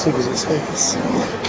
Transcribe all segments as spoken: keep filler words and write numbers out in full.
sugyas of Sveikas.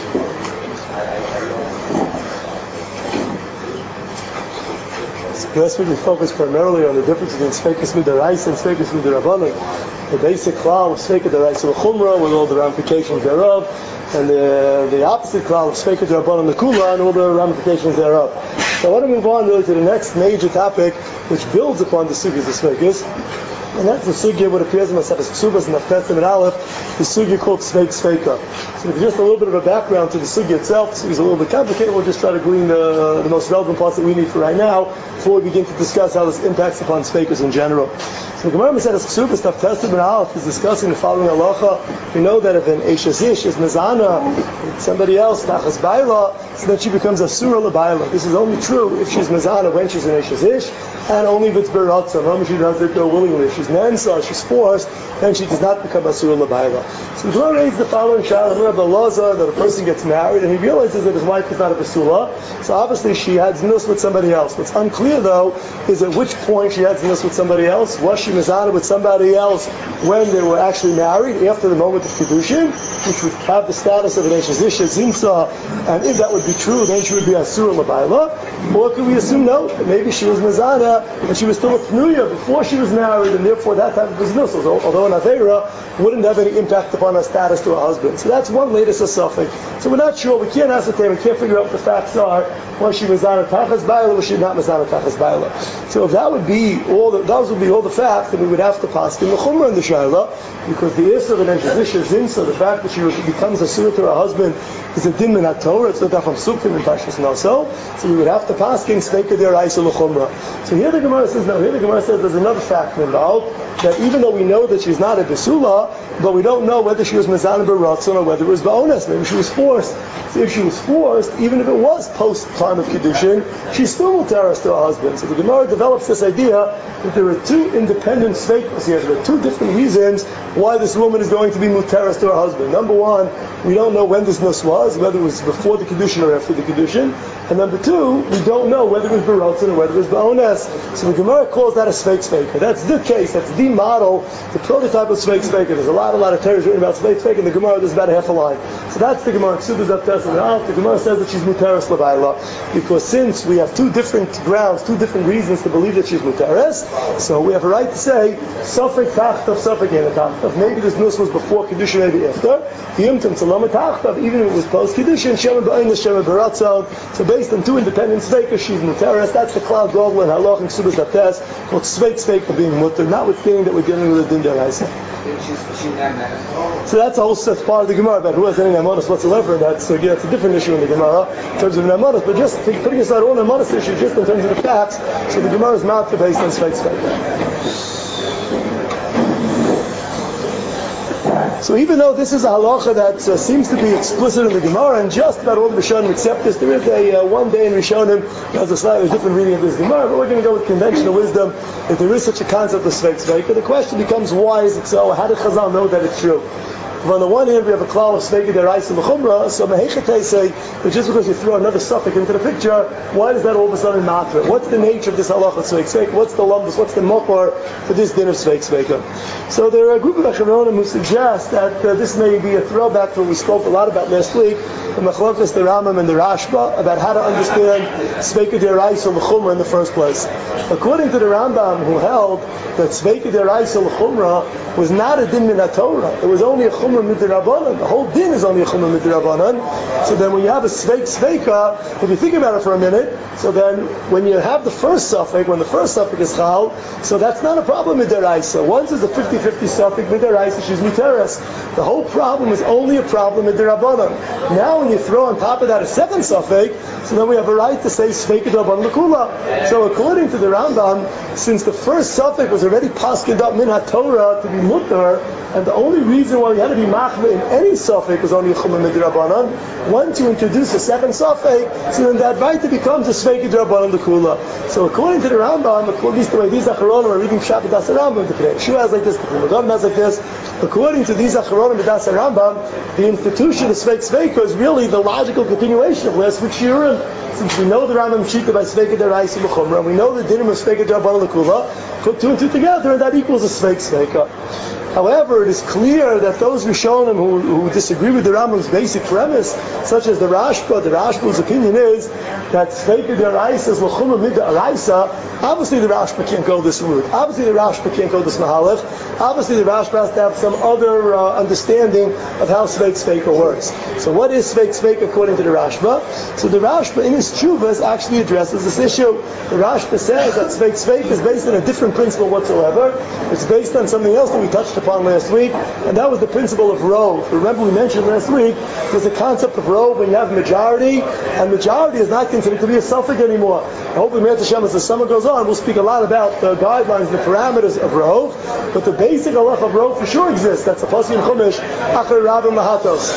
Last week we focused primarily on the difference between Sveikas Midaraisa and Sveikas Midarabanan. The basic klal of Sveikas Midaraisa L'chumra with all the ramifications thereof, and the, the opposite klal of Sveikas Midarabanan L'kula and all the ramifications thereof. So I want to move on really to the next major topic, which builds upon the sugyas of Sveikas, and that's the sugya what appears in Maseches Ksubas and Naftes and Aleph, the sugya called Sveik Sveika. So just a little bit of a background to the sugya itself. The sugya is a little bit complicated. We'll just try to glean the, the most relevant parts that we need for right now before we begin to discuss how this impacts upon Sveikas in general. So the Gemara Maseches Ksubas Naftes and Aleph is discussing the following halacha. We know that if an Eishes Ish is Mezana with somebody else, Tachas Baila, so then she becomes a Surah L'Baila. This is only true if she's Mezana when she's an Eishes Ish, and only if it's Beratzah, only if she does it willingly. If she's Nensa, she's forced, then she does not become a Surah L'Baila. So the Gemara raises the following shayla. We have the laza that a person gets married and he realizes that his wife is not a Basula, so obviously she had zinus with somebody else. What's unclear though is at which point she had zinus with somebody else. Was she mizana with somebody else when they were actually married, after the moment of Kedushin, which would have the status of an Eishes Ish Zinsa, and if that would be true, then she would be a Surah L'Baila. Or could we assume no, that maybe she was mizana and she was still a Pnuya before she was married, and therefore that type of business, although an Aveira, wouldn't have any impact upon her status to her husband. So that's one latest suffix. So we're not sure, we can't ascertain, we can't figure out what the facts are. Was she mizana Tachas Baila, or was she not mizana Tachas Baila? So if that would be all the, those would be all the facts, then we would have to pass in the Chumrah in the Shaila, because the Isser of an Eishes Ish Zinsa, the fact that she becomes a Surah to her husband, is a din min HaTorah. It's not that from Sukkim and Pashas Naso. So we would have to pass in Sveika D'Oraisa L'Chumrah. So here the Gemara says, no, here the Gemara says there's another fact involved, that even though we know that she's not a Besula, but we don't know whether she was Mezana B'Ratzon or whether it was Ba'ones. Maybe she was forced. So if she was forced, even if it was post-time of Kiddushin, she's still Muteras to her husband. So the Gemara develops this idea that there are two independent Sveikas here. There are two different reasons why this woman is going to be Muteras to her husband. Number one, we don't know when this nus was, whether it was before the Kiddushin or after the Kiddushin. And number two, we don't know whether it was B'Ratzon or whether it was Ba'ones. So the Gemara calls that a Sveik Sveika. That's the case, that's the model, the prototype of Sveik Sveika. There's a lot, a lot of terrors written about Sveik Sveika in the Gemara. There's about a half a line. So that's the Gemara. The Gemara says that she's Muteres L'Baila, because since we have two different grounds, two different reasons to believe that she's Muteres, so we have a right to say Safek Tachtav, Safek Ena Tachtav. Maybe this nus was before Kiddushin, maybe after. Yimtim Tzalama Tachtav, even if it was post Kiddushin, Shema Ba'ones, Shema B'Ratzon. So based on two independent Sveikas, she's Muteres. That's the Klal Gadol and Halach and Ksubas Naftes called Sveik Sveika being Muter, notwithstanding that we're dealing with a Din D'Oraisa. So that's also part of the Gemara about who has any Namanos whatsoever. That's so yeah, it's a different issue in the Gemara in terms of Namanos, but just putting aside all Namanos issues, just in terms of the facts. So the Gemara is not based on Sveik Sveika. So even though this is a halacha that uh, seems to be explicit in the Gemara, and just about all the Rishonim accept this, there is a uh, one day in Rishonim has a slightly different reading of this Gemara, but we're going to go with conventional wisdom that there is such a concept of Sveik Sveika. The question becomes, why is it so? How did Chazal know that it's true? But on the one hand, we have a klal of Sveika D'Oraisa L'Chumra, so Mehechatei say that just because you throw another suffix into the picture, why does that all of a sudden matter? What's the nature of this halacha of Sveik Sveika? What's the lumbus? What's the mokor for this din of Sveik Sveika? So there are a group of Achronim who suggest that uh, this may be a throwback to what we spoke a lot about last week, the Machlokes, the Rambam, and the Rashba, about how to understand Sveika D'Oraisa L'Chumra in the first place. According to the Rambam, who held that Sveika D'Oraisa L'Chumra was not a din min HaTorah, it was only a Chumra Midrabanan. The whole din is only a Chumra Midrabanan. So then when you have a Sveik Sveika, if you think about it for a minute, so then when you have the first suffix, when the first suffix is Chal, so that's not a problem Midaraisa. Once it's a fifty-fifty suffix Midaraisa, she's Muteres. The whole problem is only a problem Midrabanan. Now when you throw on top of that a second suffix, so then we have a right to say Sveik Midrabanan L'Kula. So according to the Rambam, since the first suffix was already pasked up min HaTorah to be mutter, and the only reason why we had to be machmir in any suffix was only a chumah midrabanan, once you introduce a second suffix, so then that right becomes a Sveik Midrabanan L'Kula. So according to the Rambam, at least the way these Acharonim are reading Shabbat Das Rambam, the Shua has like this, the Gadol has like this. According to these Acharonim Das Rambam, the institution of Sveik Sveika is really the logical continuation of last week's Shiurim. Since we know the Rambam Shita by Sveika D'Oraisa L'Chumra, and we know the dinim of Sveika Midrabanan L'Kula, put two and two together, and that equals a Sveik Sveika. However, it is clear that those Rishonim who, who disagree with the Rambam's basic premise, such as the Rashba, the Rashba's opinion is that Sveika D'Araisa is L'chumra Mid'Araisa. Obviously the Rashba can't go this route. Obviously the Rashba can't go this Mahalach. Obviously the Rashba has to have some other uh, understanding of how Sveik Sveika works. So what is Sveik Sveika according to the Rashba? So the Rashba in his Tshuvas actually addresses this issue. The Rashba says that Sveik Sveika is based on a different principle whatsoever. It's based on something else that we touched upon last week, and that was the principle of rove. Remember we mentioned last week there's a concept of rove when you have majority, and majority is not considered to be a suffix anymore. Hopefully, Me'at Hashem, as the summer goes on, we'll speak a lot about the guidelines, the parameters of rove, but the basic halach of rove for sure exists. That's the pasuk in Chumash, Achar Rabim Lahatos.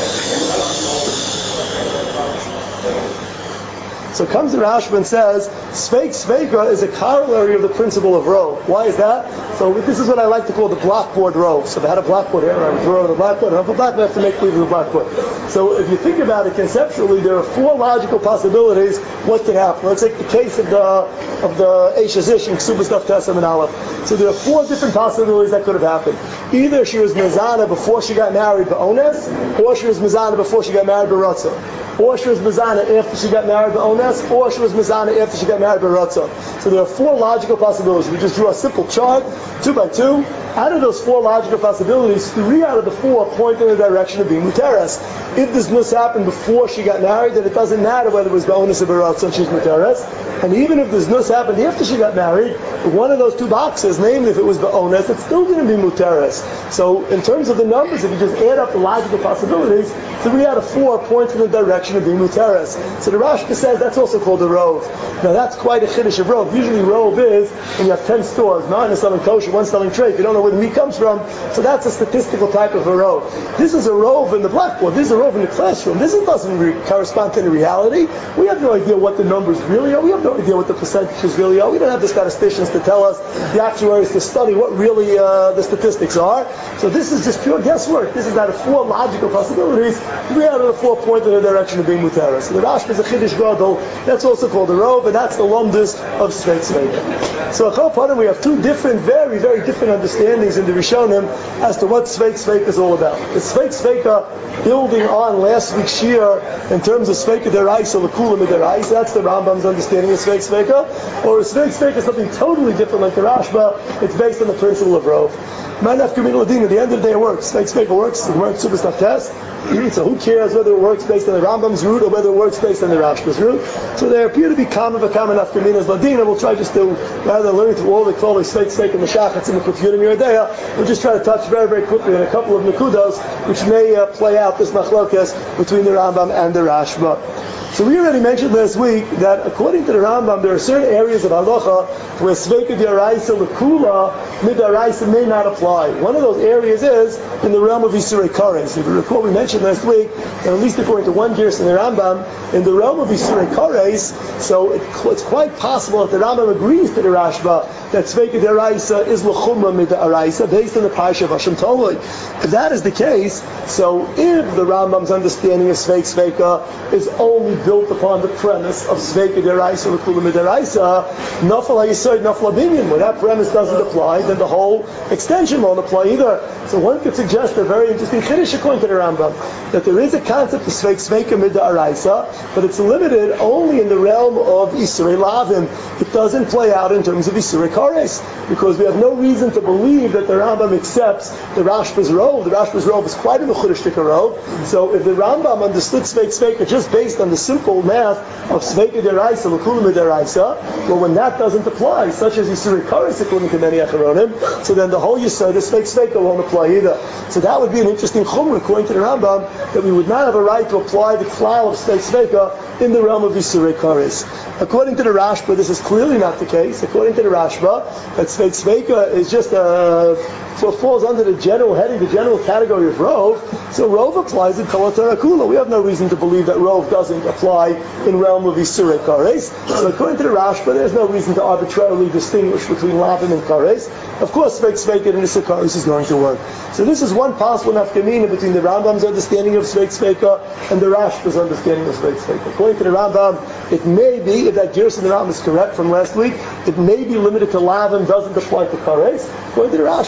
So comes the Rashba and says, Sveik Sveika is a corollary of the principle of rove. Why is that? So this is what I like to call the blackboard rove. So if I had a blackboard here, I would draw on the blackboard, and I have a blackboard, I have to make believe with the blackboard. So if you think about it conceptually, there are four logical possibilities what can happen. Let's take the case of the of the Eishes Ish in Ksubas Daf Tesam and Aleph. So there are four different possibilities that could have happened. Either she was Mizana before she got married Ba'ones, or she was Mizana before she got married B'Ratzah. Or she was Mizana after she got married Ba'ones, or she was Mizana after she got married B'Ratzah. So there are four logical possibilities. We just drew a simple chart, two by two. Out of those four logical possibilities, three out of the four point in the direction of being Muteres. If this nus happened before she got married, then it doesn't matter whether it was Ba'ones or B'Ratzah and she's Muteres. And even if this nus happened after she got married, one of those two boxes, namely if it was Ba'ones, it's still going to be Muteres. So in terms of the numbers, if you just add up the logical possibilities, three out of four point in the direction of being Muteres. So the Rashba says that's also called a rove. Now that's quite a chiddush of rove. Usually rove is when you have ten stores, nine are selling kosher, one selling treif. You don't know where the meat comes from. So that's a statistical type of a rove. This is a rove in the blackboard. This is a rove in the classroom. This doesn't re- correspond to the reality. We have no idea what the numbers really are. We have no idea what the percentages really are. We don't have the statisticians to tell us, the actuaries to study what really uh, the statistics are. So this is just pure guesswork. This is out of four logical possibilities. Three out of the four point in the direction of being Muteres. So the Rashba is a chiddush gadol. That's also called a rove, and that's the lumdus of Sveik Sveika. So at Chol Panim we have two different, very, very different understandings in the Rishonim as to what Sveik Sveika is all about. The Sveik Sveika, building on last week's year in terms of Sveika D'Araisa, L'Kula Mid'Araisa, that's the Rambam's understanding of Sveik Sveika. Or Sveik Sveika is something totally different like the Rashba. It's based on the principle of rove. At the end of the day it works. Sveik Sveika works. It works Ksubas Daf Tes. So who cares whether it works based on the Rambam's route or whether it works based on the Rashba's route? So there appear to be common v'kamen afkaminas ladina. We'll try just to, rather than learning through all the Klolei Sveik Sveika and the Shachatz and the Kufyunim Yerdea, we'll just try to touch very, very quickly on a couple of Nekudos which may uh, play out this machlokes between the Rambam and the Rashba. So we already mentioned last week that according to the Rambam, there are certain areas of halacha where Sveika D'Araisa L'Kula Mid'Araisa may not apply. One of those areas is in the realm of Isurei Kares. If you recall, we mentioned last week, and at least according to one gears in the Rambam, in the realm of Isurei Kares, so it, it's quite possible that the Rambam agrees to the Rashba that Sveika D'Araisa is L'Chumra Mid'Araisa based on the Parsha of Hashem Toloi. If that is the case, so if the Rambam's understanding of Sveik Sveika is only built upon the premise of Sveika D'Araisa L'Kula Mid'Araisa, Nafal HaYisod Nafal HaBinyan, when that premise doesn't apply, then the whole extension won't apply either. So one could suggest a very interesting chiddush according to the Rambam, that there is a concept of Sveik Sveika Mid'Araisa, but it's limited only in the realm of Isurei Lavim. It doesn't play out in terms of Isurei Kares, because we have no reason to believe that the Rambam accepts the Rashba's rove. The Rashba's rove is quite a mechudishtik rove. So if the Rambam understood Sveik Sveika just based on the simple math of Sveika D'Araisa L'Kula Mid'Araisa, well, when that doesn't apply, such as Isurei Kares according to many Acharonim, so then the whole Yisod of Sveik Sveika won't apply either. So that would be an interesting chumrah according to the Rambam, that we would not have a right to apply the klal of Sveik Sveika in the realm of Isurei Kares. According to the Rashba, this is clearly not the case. According to the Rashba, that Sveik Sveika is just a, so it falls under the general heading, the general category of rove. So rove applies in Kol HaTorah Kula. We have no reason to believe that rove doesn't apply in realm of Isurei Kares. So according to the Rashba, there's no reason to arbitrarily distinguish between Lavim and Kares. Of course, Sveik Sveika and Isurei Kares is going to work. So this is one possible nafkamina between the Rambam's understanding of Sveik Sveika and the Rashba's understanding of Sveik Sveika. According to the Rambam, it may be, if that Gerson in the Rambam is correct from last week, it may be limited to Lavim, doesn't apply to Kares. According to the Rashba, there's clear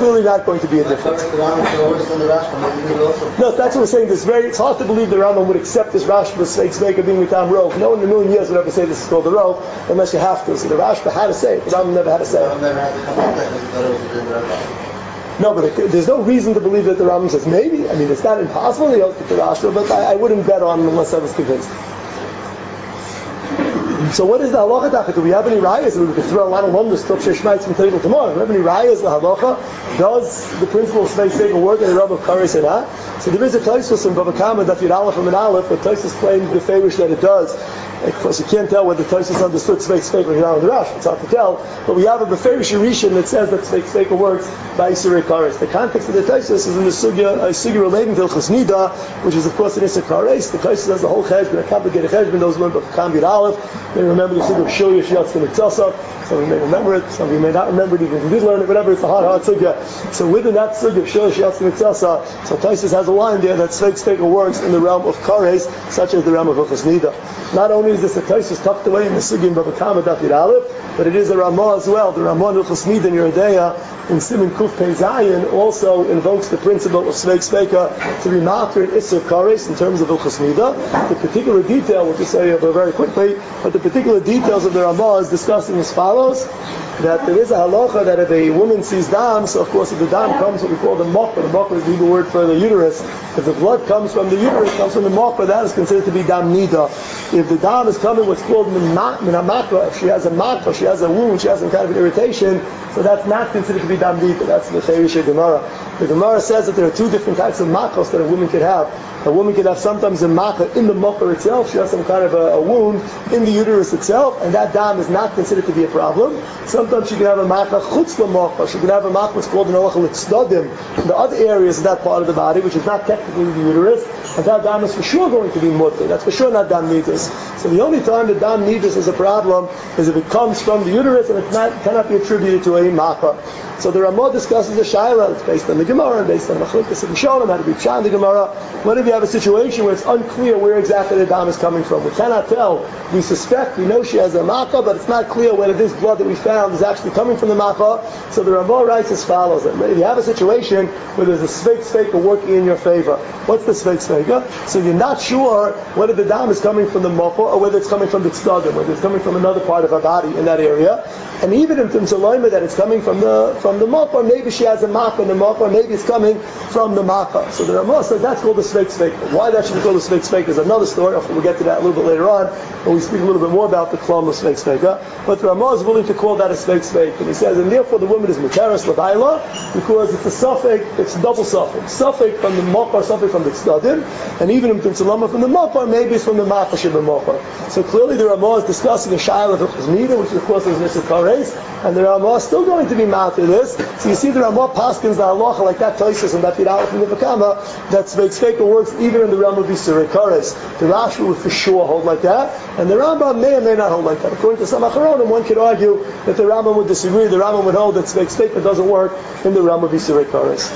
clearly not going to be a difference. No, that's what we're saying. This very, it's hard to believe the Rambam would accept this Rashba Sveik Sveika being Mitam Rov. No one in a million years would ever say this is called the Rov, unless you have to. So the Rashba had to say it. The Rambam never had to say it. No, but it, there's no reason to believe that the Rambam says maybe. I mean, it's not impossible to hold the Rashba, but I, I wouldn't bet on him unless I was convinced. So what is the halacha taka? Do we have any rayas? We could throw a lot of lumdus to Shishmaitz from table tomorrow. Do we have any rayas? The halacha, does the principle of Sveik Sveika work in the realm of Kares or not? So there is a Tosfos in Bava Kama that Yud Aleph from an Aleph, but Tosfos claims the favorish that it does. Of course, you can't tell whether Tosfos understood Sveik Sveika or not in the Rash. It's hard to tell. But we have a beferish Rishon that says that Sveik Sveika works by Isurei Kares. The context of the Tosfos is in the sugya, a sugya relating to Hilchos Nida, which is of course an Isur Kares. The Tosfos has the whole cheshbon, a complicated cheshbon. Those learn Bava Kama Yud Aleph. They remember the sugya of Shilya Shiatz Mitzasa. Some of you may remember it. Some of you may not remember it. Even if you did learn it, whatever. It's a hard, hard sugya. So within that sugya of Shilya Shiatz Mitzasa, so Tosfos has a line there that Sveik Sveika works in the realm of Kares, such as the realm of Hilchos Nida. Not only is this a Tosfos tucked away in the sugya in Bava Kama Daf Yud Aleph, but it is a Ramah as well. The Ramah in Hilchos Nida in Yeridea in Siman Kuf Pei Zayin also invokes the principle of Sveik Sveika to be matter in Isur Kares in terms of Hilchos Nida. The particular detail, we'll just say over very quickly, but the particular details of the Ramah is discussing as follows: that there is a halacha that if a woman sees dam, so of course if the dam comes what we call the mokra, the mokra is the Hebrew word for the uterus. If the blood comes from the uterus, comes from the mokra, that is considered to be dam nida. If the dam is coming what's called min hamakra, if she has a makra, she has a wound, she has some kind of an irritation, so that's not considered to be dam nida. That's the Cheirish Gemara. The Gemara says that there are two different types of makros that a woman could have. A woman could have sometimes a makra in the mokra itself, she has some kind of a, a wound in the uterus itself, and that dam is not considered to be a problem. Sometimes she can have a makra chutz l'mokra, she can have a makra what's called an olach l'tzdadim, in the other areas of that part of the body, which is not technically the uterus, and that dam is for sure going to be mutter. That's for sure not dam nidus. So the only time that dam nidus is a problem is if it comes from the uterus and it cannot be attributed to a makra. So the Ramah discusses the shaila. It's based on the Gemara, based on Machlokes and Rishonim, how to be pshat in the Gemara. What if you have a situation where it's unclear where exactly the dam is coming from? We cannot tell. We suspect, we know she has a makkah, but it's not clear whether this blood that we found is actually coming from the makkah. So the Ramah writes as follows: that if you have a situation where there's a Sveik Sveika working in your favor, what's the Sveik Sveika? So you're not sure whether the dam is coming from the makkah or whether it's coming from the tzdadim, whether it's coming from another part of our body in that area. And even if it's a that it's coming from the from the makkah, maybe she has a makkah in the makkah, maybe it's coming from the makkah. So the Ramah said that's called the Sveik Sveika. Why that should be called the Sveik Sveika is another story. We'll get to that a little bit later on when we speak a little bit more about the klum of Sveik Sveika. But the Ramah is willing to call that a Sveik Sveika. And he says, and therefore the woman is Muteres L'Bayla, because it's a suffix, it's a double suffix. Suffix from the makkah, suffix from the tzdadim, and even if it's a lama from the makkah, maybe it's from the makkah sheba makkah. So clearly the Ramah is discussing a shayla of Hilchos Nida, which of course is Nisur Kares, and the Ramah is still going to be mad to this. So you see the Ramah paskins the halacha like that Tosfos and that Yud Aleph from the Bava Kama, that Sveik Sveika works even in the realm of Isurei Kares. The Rashi would for sure hold like that, and the Rambam may or may not hold like that. According to some Acharonim, one could argue that the Rambam would disagree. The Rambam would hold that Sveik Sveika doesn't work in the realm of Isurei Kares.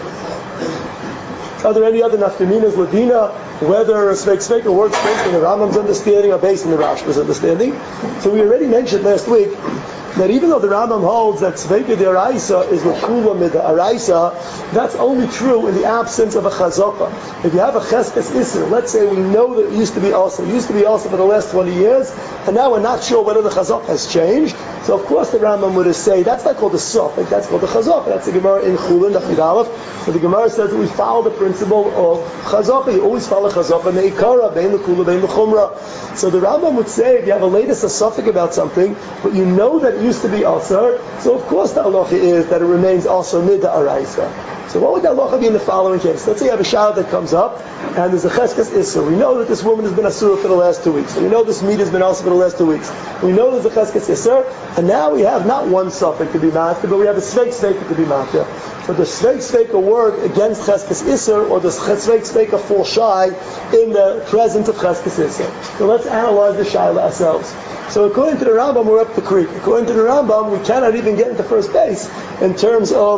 Are there any other nafkaminas ladina, whether Sveik Sveika works based on the Rambam's understanding or based on the Rashba's understanding? So we already mentioned last week that even though the Rambam holds that Sveika D'Oraisa is L'Kula Mid'Oraisa, that's only true in the absence of a Chazaka. If you have a Cheskes Isser, let's say we know that it used to be also, it used to be also for the last twenty years, and now we're not sure whether the Chazaka has changed, so of course the Rambam would say, that's not called the Sophic, that's called the Chazaka. That's the Gemara in Chulin, Daf Yud Aleph. So the Gemara says that we follow the principle of Chazaka. You always follow Chazaka, Me'ikara, Bein L'Kula, Bein L'Chumra. So the Rambam would say, if you have a latest Sophic about something, but you know that it used to be Asar, so of course the halacha is that it remains Asar Mid'Oraisa. So what would the halacha be in the following case? Let's say you have a child that comes up, and there's a Cheskes Isser. We know that this woman has been Asura for the last two weeks. We know this meat has been Asur for the last two weeks. We know there's a Cheskes Isser, and now we have not one Sophic to be master, but we have a Sveik Sveika to be master. But does Sveik Sveika work against Cheskes Isser, or does Sveik Sveika fall shy in the presence of Cheskes Isser? So let's analyze the Shaila ourselves. So according to the Rambam, we're up the creek. According to the Rambam, we cannot even get into first base in terms of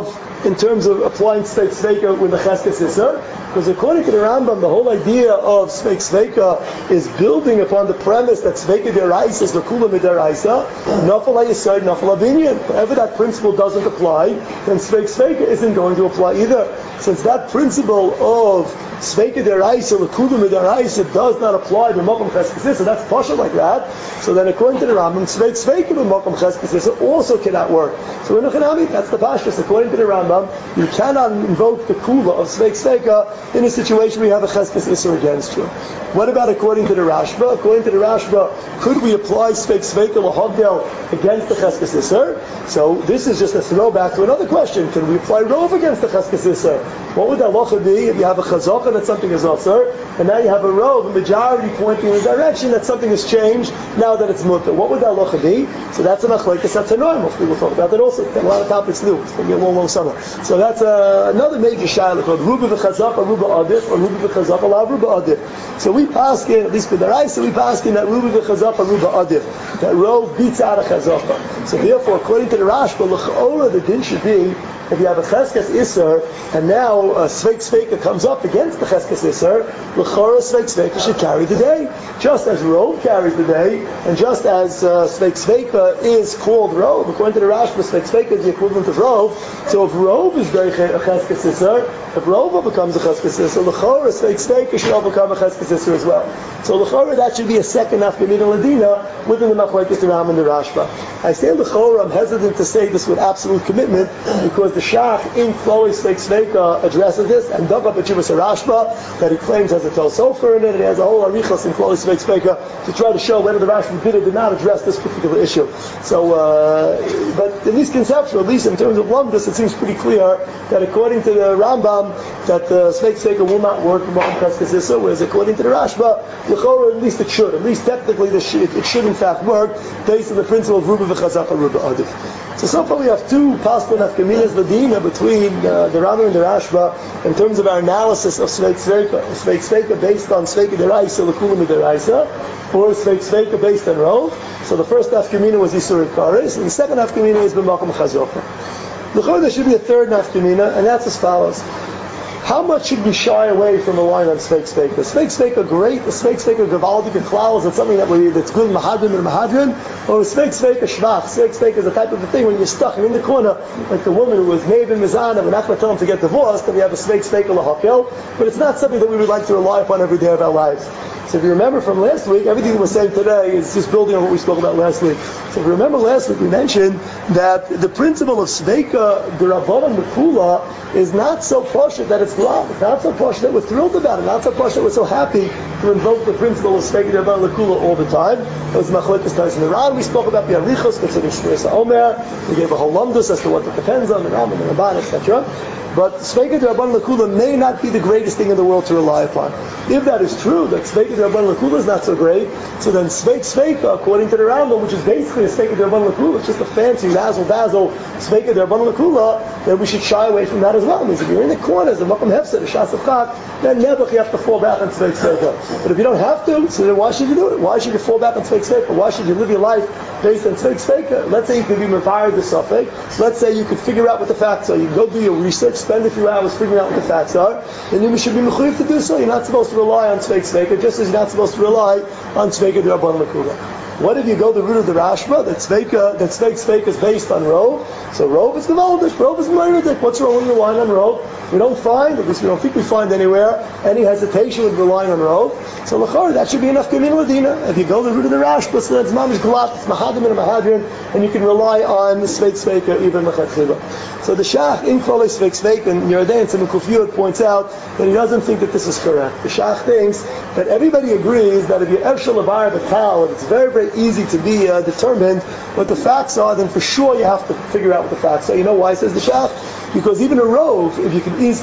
in terms of applying Sveik Sveika with the Cheskes Isser, because according to the Rambam, the whole idea of Sveik Sveika is building upon the premise that Sveika Deraisa is L'Kula Mideraisa, Nafal HaYesod, Nafal HaBinyan. Whenever that principle doesn't apply, then Sveik Sveika isn't going to apply either. Since that principle of Sveika Deraisa, L'Kula Mideraisa does not apply to Mokum Cheskes Isser, that's partial like that, so then according to the Rambam, Sveik Sveika with Mokum Cheskes Isser also cannot work. So in Echanami, that's the Pashtus. According to the Rambam, you cannot invoke the Kula of Sveik Sveika in a situation where you have a Cheskes Isser against you. What about according to the Rashba? According to the Rashba, could we apply Sveik Sveika L'Hogdel against the Cheskes Isser? So this is just a throwback to another question. Can we apply Rov against the Cheskes Isser? What would the halacha be if you have a Chazaka that something is Asr, and now you have a Rov, a majority pointing in the direction that something has changed now that it's Mutter? What would the halacha be? So that's an Achlekes Hatanoim. Hopefully we'll talk about that also. A lot of topics new. It's going to be a long, long summer. So that's uh, another major shayla called Ruba v'Chazaka, Ruba Adif, or Ruba v'Chazaka, La Ruba Adif. So we pass in, at least for the Raisa, we pass in that Ruba v'Chazaka, Ruba Adif. That Rov beats out a Chazaka. So therefore, according to the Rashba, L'cha'ora, the din should be, if you have a Cheskes Isser, and now uh, Sveik Sveika comes up against the Cheskes Isser, L'cha'ora Sveik Sveika should carry the day. Just as Rov carries the day, and just as uh, Sveik Sveika is called Rov, according to the Rashba, Sveik Sveika is the equivalent of Rov. So if Rov is very a Cheskes Isser, if Rov becomes a Cheskes Isser, L'cha'ora Sveik Sveika should become a Cheskes Isser as well. So L'cha'ora, that should be a second Nafkamina Ladina within the Machlekes Ram and the Rashba. I say L'cha'ora, I'm hesitant to say this with absolute commitment, because the Shach in Chloe Sveik Sveika addresses this, and dug up a Chivas Rashba that he claims has a Tel Sofer in it, and he has a whole Arichas in Chloe Sveik Sveika to try to show whether the Rashba did or did not address this particular issue. So, uh, but at least conceptual, at least in terms of Lumdus, it seems pretty clear that according to the Rambam, that the Sveik Sveika will not work from Mokum Cheskes Isser, whereas according to the Rashba, L'chora, at least it should. At least technically it should, it should in fact work based on the principle of Ruba v'Chazaka, Ruba Adif. So so far we have two possible nafkaminas ladina between uh, the Rambam and the Rashba in terms of our analysis of Sveik Sveika. Sveik Sveika based on Sveika Deraisa, L'Kula Mideraisa, or Sveik Sveika based on Rov. So the first nafkamina was Yisur Kares, and the second nafkamina is B'Makom Chazaka. L'chora, there should be a third nafkamina, and that's as follows. How much should we shy away from relying on Sveik Sveika? Sveik Sveika great, the Sveik Sveika Gavaldik and Klaus, that's something that we, that's good Mahadrim and Mahadrim, or Sveik Sveika Shvach. Sveik Sveika is the type of a thing when you're stuck, you're in the corner, like the woman who was Maven Mizana, we're not going to tell him to get divorced, and we have a Sveik Sveika Lahakel, but it's not something that we would like to rely upon every day of our lives. So if you remember from last week, everything that we're saying today is just building on what we spoke about last week. So if you remember last week, we mentioned that the principle of Sveika D'Rabbanan L'Kula is not so poshut that it's love. It's not so poshut that we're thrilled about it. Not so poshut that we're so happy to invoke the principle of Sveika D'Rabbanan L'Kula all the time. It was Machlekes Tais and the Ran. We spoke about the Arichos concerning Shmiras HaOmer. We gave a whole lumdus as to what it depends on, the Ram and the Ramban, et cetera. But Sveika D'Rabbanan L'Kula may not be the greatest thing in the world to rely upon. If that is true, that Sveika D'Rabbanan L'Kula is not so great, so then Sveik Sveika, according to the Rambam, which is basically a Sveika D'Rabbanan L'Kula, it's just a fancy dazzle dazzle Sveika D'Rabbanan L'Kula, then we should shy away from that as well. It means if you're in the corners of Makom Hefsed, the Shas Avchat, then never you have to fall back on Sveik Sveika. But if you don't have to, so then why should you do it? Why should you fall back on Sveik Sveika? Why should you live your life based on Sveik Sveika? Let's say you could be Mevarid the Safek. Let's say you could figure out what the facts are. You can go do your research, spend a few hours figuring out what the facts are, then you should be mechuyev to do so. You're not supposed to rely on Sveik Sveika, just as you're not supposed to rely on Sveika D'Rabbanan L'Kula. What if you go the route of the Rashba, that Sveika, that Sveik Sveika is based on Rov? So Rov is Gevaldik, Rov is Meiridik. What's wrong with relying on Rov? We don't find, at least we don't think we find anywhere, any hesitation with relying on Rov. So L'chor, that should be enough Kamin Ladina. If you go the route of the Rashba, so that's Mamish Galat, it's Mahadrim and Mahadrim, and you can rely on Sveik Sveika even L'chatchila. So the Shach in Klolei Sveik Sveika, and Yeridei and Simon Kufiyot points out that he doesn't think that this is correct. The Shach thinks that everybody agrees that if you're Evshel Avar Batal, it's very, very easy to be uh, determined what the facts are, then for sure you have to figure out what the facts are. You know why, says the Shach? Because even a Rov, if you can easily determine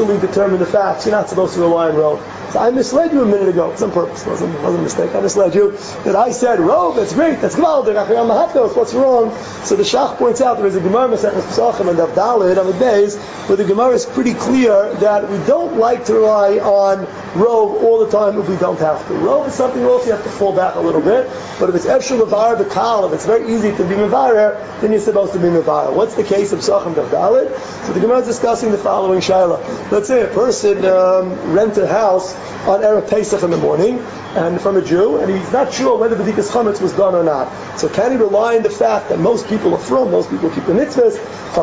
determine the facts. You're not supposed to rely on Rove. So I misled you a minute ago. It's on purpose. It wasn't, wasn't a mistake. I misled you that I said, Rove, that's great. That's Gvaldik. What's wrong? So the Shach points out there is a Gemara Masechtas Pesachim and Daf Daled on the days where the Gemara is pretty clear that we don't like to rely on Rove all the time if we don't have to. Rove is something else you have to fall back a little bit. But if it's Efshel Levar B'Kal, if it's very easy to be Mevarer, then you're supposed to be Mevarer. What's the case of Pesachim Daf Daled? So the Gemara is discussing the following Shaila. Let's say a person um, rent a house on Erev Pesach in the morning, and from a Jew, and he's not sure whether the B'dikas Chametz was done or not. So can he rely on the fact that most people are from, most people keep the mitzvahs,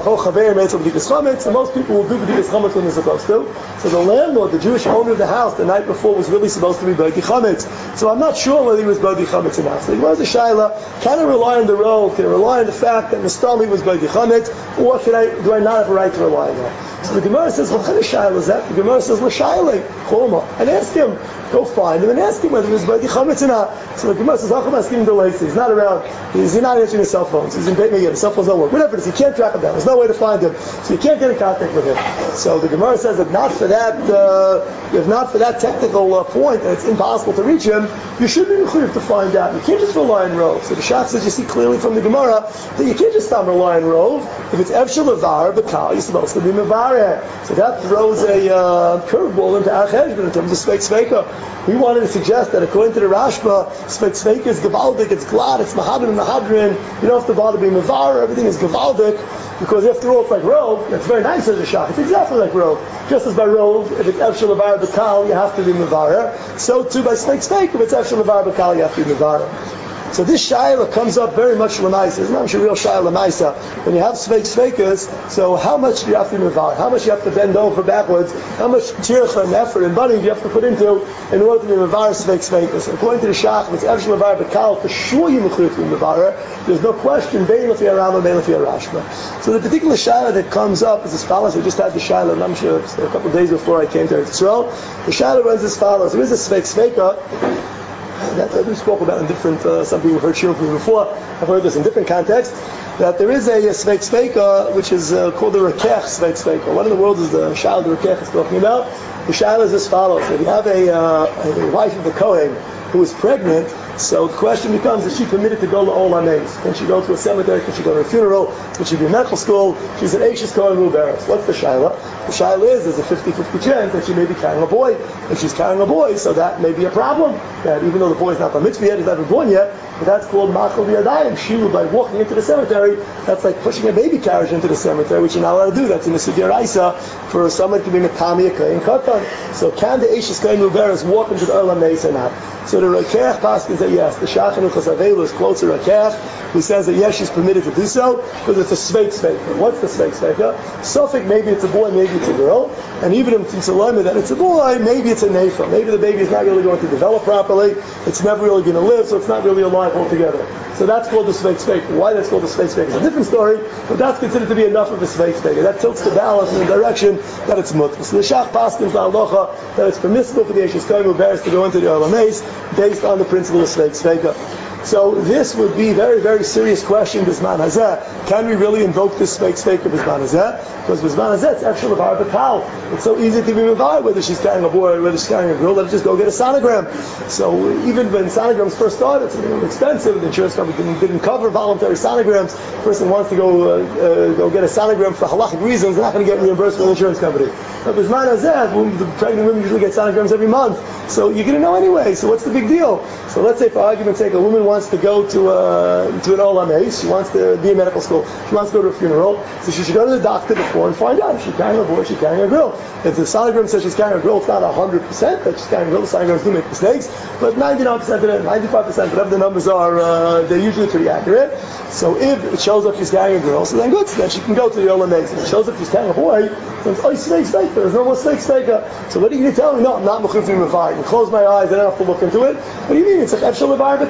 and most people will do B'dikas Chametz when they're supposed to. So the landlord, the Jewish owner of the house, the night before was really supposed to be B'dikas Chametz. So I'm not sure whether he was B'dikas Chametz or not. So he was a Shaila, can I rely on the road, can I rely on the fact that Nastami was B'dikas Chametz, or can I, do I not have a right to rely on that? So the Gemara says, what kind of Shaila is that? The Gemara says, L'Shaila, Choma, and ask him, go find him and ask him whether he was B'dikas Chametz or not. So the Gemara says, Hacham asking him the later. He's not around. He's, he's not answering his cell phones. He's in Beit Meir. His cell phones don't work. Whatever it is, you can't track him down. There's no way to find him. So you can't get in contact with him. So the Gemara says that not for that, uh, if not for that technical uh, point that it's impossible to reach him, you should be clear to find out. You can't just rely on Rove. So the Shach says you see clearly from the Gemara that you can't just stop relying on Rove. If it's Efshel Levar B'Kal, you're supposed to be Mevareh. So that throws a uh, curveball into our cheshbon in terms of Sveik Sveika. We wanted to suggest that according to the Rashba, Sveik Sveika is Gavaldik, it's glad, it's Mahadrin and Mahadrin. You don't have to bother being Mevareh. Everything is Gavaldik, because after all, it's like Rove. It's very nice as a Shach. It's exactly like Rove. Just as by Rove, if it's Efshel Levar B'Kal, you have to be Mevareh. So too by Sveik Sveika, if it's Efshel Levar B'Kal, you have to be Mevareh. So this Shaila comes up very much Lamaisa. It's not a real Shaila Lamaisa. When you have Sveik Sveikas, so how much do you have to Mevar? How much do you have to bend over backwards? How much tircha and effort and money do you have to put into in order to be Mevar Sveik Sveikas? According to the Shach, if it's Efshel Levar B'Kal, for sure you mechuyot to be Mevar. There's no question, Bein Lefi Arama, Bein Lefi Rashba. So the particular Shaila that comes up is as follows. I just had the Shaila, and I'm sure a couple of days before I came to Eretz Yisrael. The Shaila runs as follows. There is a Sveik Sveika that we spoke about in different, uh, some people have heard Shiur from me before, I've heard this in different contexts, that there is a, a Sveik Sveika which is uh, called the Rakech Sveik Sveika. What in the world is the Shal the Rakech is talking about? The Shal is as follows. If you have a, uh, a wife of a Kohen who is pregnant, so the question becomes, is she permitted to go to Ol HaMeis? Can she go to a cemetery? Can she go to a funeral? Can she be in medical school? She's an Eishes Kohen Ruberes. What's the Shaila? The Shaila is, there's a fifty-fifty chance that she may be carrying a boy. If she's carrying a boy, so that may be a problem. That even though the boy's not bar mitzvah yet, he's not even born yet, but that's called Machal B'Yadayim. She will, by walking into the cemetery, that's like pushing a baby carriage into the cemetery, which you're not allowed to do. That's in the Sugya Raisa for someone to be Metami, a Kohen Katan. So can the Eishes Kohen Ruberes walk into the Ol HaMeis or not? So the Rakech paskins that yes, the Shach and Chazavelu quotes a Rakech who says that yes, she's permitted to do so because it's a Sveik Sveika. What's the Sveik Sveika? Suffolk, maybe it's a boy, maybe it's a girl, and even if it's a lemon that it's a boy, maybe it's a nefa. Maybe the baby is not really going to develop properly. It's never really going to live, so it's not really alive altogether. So that's called the Sveik Sveika. Why that's called the Sveik Sveika is a different story, but that's considered to be enough of a Sveik Sveika. That tilts the balance in the direction that it's mutter. So the Shach paskins the halacha that it's permissible for the Eishes Kohen Ruberes to go into the Ol HaMeis based on the principle of Sveik Sveika. So this would be a very, very serious question, Bisman Hazeh. Can we really invoke this Sveik Sveika Bisman Hazeh? Because Bisman Hazeh, it's Efshel Levar B'Kal. It's so easy to be Mevar, whether she's carrying a boy or whether she's carrying a girl, let's just go get a sonogram. So even when sonograms first started, it's a little expensive, the insurance company didn't, didn't cover voluntary sonograms. The person wants to go uh, uh, go get a sonogram for halachic reasons, they're not going to get reimbursed from the insurance company. But Bisman Hazeh, the pregnant women usually get sonograms every month. So you're going to know anyway, so what's the big deal? So let's say for argument's sake, a woman wants to go to uh, to an Ol HaMeis, she wants to be in medical school, she wants to go to a funeral, so she should go to the doctor before and find out if she's carrying a boy or she's carrying a girl. If the sonogram says she's carrying a girl, it's not one hundred percent that she's carrying a girl, the sonograms do make mistakes, but ninety-nine percent of it, ninety-five percent, whatever the numbers are, uh, they're usually pretty accurate. So if it shows up she's carrying a girl, so then good, so then she can go to the Ol HaMeis. If it shows up she's carrying a boy, then it's, oh, Sveik Sveika, there's no more Sveik Sveika. So what are you going to tell me? No, I'm not Mechuv to be Mevar. You close my eyes, I don't have to look into it. What do you mean? It's like Efshel Levar B'Kal.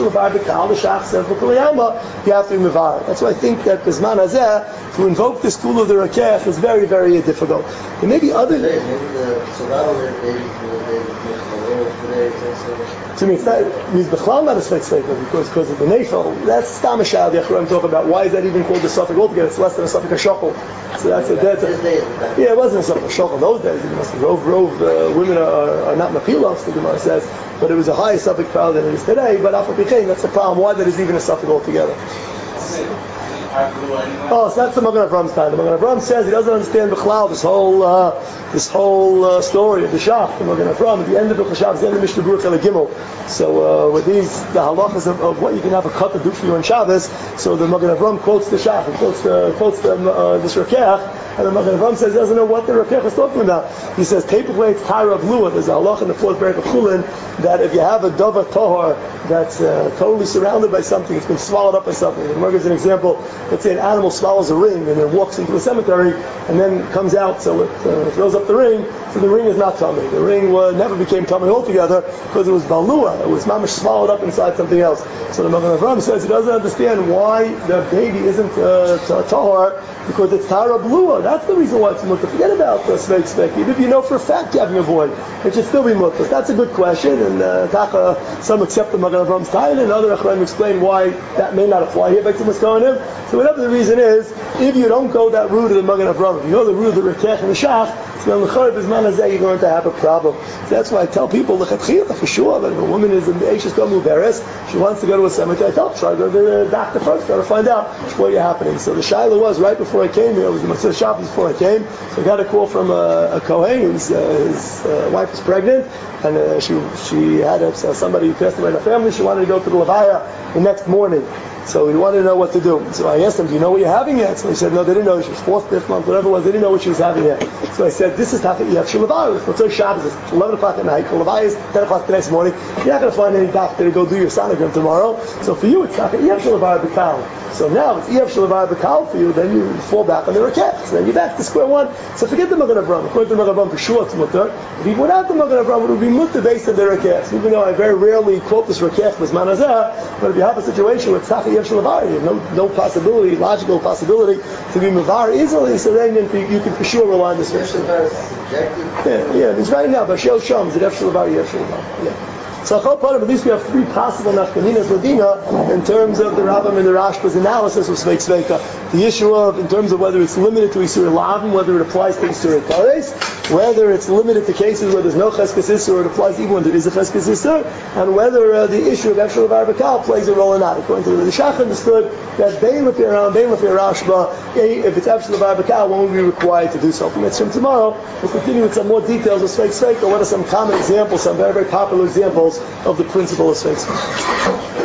Yefshel Levar B'Kal, the Shach says, B'Kuliyama, you have to be Mevar. That's why I think that Bisman Hazeh, to invoke this tool of the Rakech is very, very difficult. There may be other... Maybe the Solano maybe today, to me, it's not, it means B'chal not a Sfeik Sfeika, because because of the Nefel, that's Stamashal, the Acharim talk about, why is that even called the Suffolk altogether? It's less than a Suffolk HaShochel. So that's a dead... Yeah, it wasn't a Suffolk HaShochel those days. It must be Rove, Rove, uh, women are, are not Mapilos, the Gemara says, but it was a higher Suffolk crowd than it is today, but Alpha Pichain, that's the problem, why that is even a Suffolk altogether. Oh, so that's the Magen Avram's time. The Magen Avram says he doesn't understand B'chlal, this whole uh, this whole uh, story of the Shach. The Magen Avram, at the end of the Chashav, the end of Mishnah Baruch El Gimel. So uh, with these, the halachas of, of what you can have a cut to do for you on Shabbos, so the Magen Avram quotes the Shach, he quotes the, quotes the, uh, this Rakech, and the Magen Avram says he doesn't know what the Rakech is talking about. He says, typically it's Tyra Blua. There's a halach in the fourth Berach of Chulin that if you have a Dova Tohar that's uh, totally surrounded by something, it's been swallowed up by something. The Gemara gives an example. Let's say an animal swallows a ring and then walks into a cemetery and then comes out, so it uh, fills up the ring. So the ring is not tummy. The ring uh, never became tummy altogether because it was balua. It was mamish swallowed up inside something else. So the Magen Avram says he doesn't understand why the baby isn't uh, tahor because it's tara blua. That's the reason why it's mutter. Forget about the sveik sveik. Even if you know for a fact you're having a boy, it should still be mutter. That's a good question, and uh, taka, some accept the Magen Avram's time, and other Achraim explain why that may not apply here. But what's going on? So whatever the reason is, if you don't go that route of the Magen Avram, if you go the route of the Rekech and the Shach, so then the Chorib Bisman Hazeh, you're going to have a problem. So that's why I tell people, l'chatchila, for sure, that if a woman is in the Eishes Gomu Beres, she wants to go to a cemetery, I tell her, try to go to the doctor first, try to find out what's happening. So the Shaila was, right before I came here, it was the Matzah Shabbos before I came, so I got a call from a, a Kohen, whose uh, his uh, wife was pregnant, and uh, she she had a, uh, somebody who passed away in her family, she wanted to go to the Levaya the next morning. So he wanted to know what to do. So I asked him, do you know what you're having yet? So he said, no, they didn't know. She was fourth, fifth month, whatever it was. They didn't know what she was having yet. So I said, this is Tafet Yef Shalavar. It's Motzei Shabbos. It's eleven o'clock at night. Shalavar is ten o'clock the next morning. You're not going to find any doctor to go do your sonogram tomorrow. So for you, it's Tafet Yef Shalavar B'Kal. So now it's Yef Shalavar B'Kal for you. Then you fall back on the Rakech. So then you're back to square one. So forget the Magen Avram. According to the Magen Avram, for sure it's Mutter. If you went out the Magen Avram, it would be Mutter based on the Rakech. Even though I very rarely quote this Rakech with Manazah, but if you have a situation where it's Tafet Yef Shalavar, you have no no possibility, logical possibility to be mavar easily, so then you can, you can for sure rely on this verse. Yeah, yeah, it's right now, but Shel Shom, is it Efshel Lavar, Efshel Lavar. Yeah. So at least we have three possible nafkaminas ladina in terms of the Rambam and the Rashba's analysis of Sveik Sveika. The issue of, in terms of whether it's limited to Isur Lavim, whether it applies to Isur Kares, whether it's limited to cases where there's no Cheskes Isur, or it applies even when there is a Cheskes Isur, and whether uh, the issue of Efshel Lavar B'Kal plays a role or not. According to the Shach understood that Bein L'Fi Aram, Bein L'Fi Rashba, if it's Efshel Lavar B'Kal, one will be required to do so. From from tomorrow, we'll continue with some more details of Sveik Sveika. What are some common examples, some very, very popular examples of the principle of Sveik Sveika.